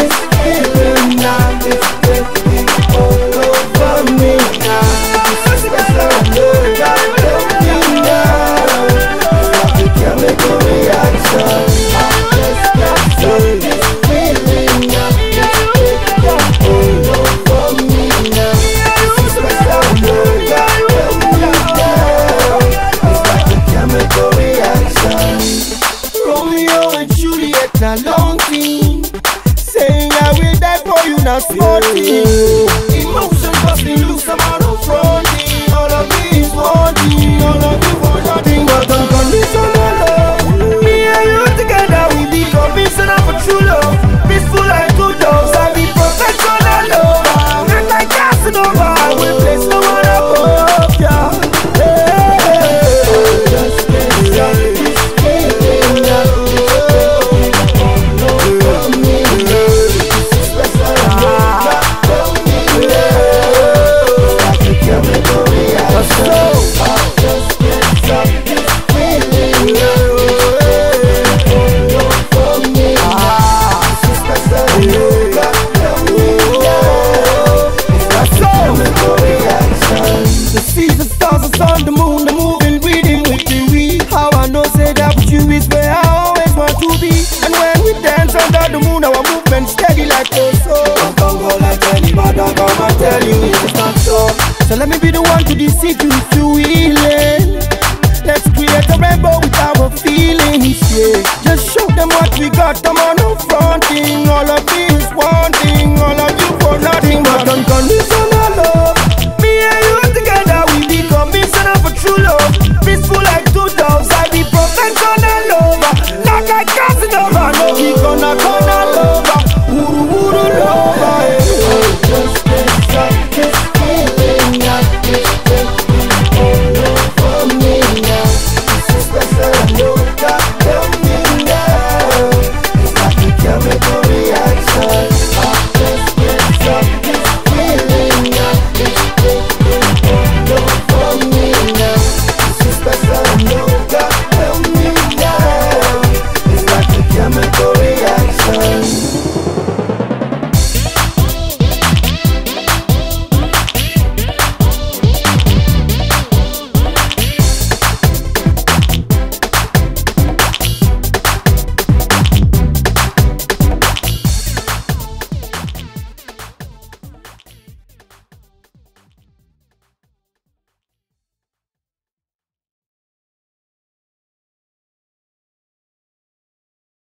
this feeling now, it's taking all over me now. This is special love that help me now. It's like a chemical reaction. I just can't stop this feeling now, it's taking all over me now. This is special love that help me now. It's like a chemical reaction. Romeo and Juliet, now long thing. Saying I will die for you, now sporting. Emotion busting loose, I'm out of fronting. All of me is wanting, all of you for nothing but unconditional love. Me and you together, we be conditional for true love. Peaceful like good dogs, I be professional love. Act like Casanova, I will place no one above ya. Just can't stop this feeling now. On the moon, the moving rhythm with the weed. How I know say that with you is where I always want to be. And when we dance under the moon, our movement steady like a soul. Don't go like anybody, I'm gonna tell you it's not so. So let me be the one to deceive you if you willing. Let's create a rainbow with our feelings, yeah. Just show them what we got, come on.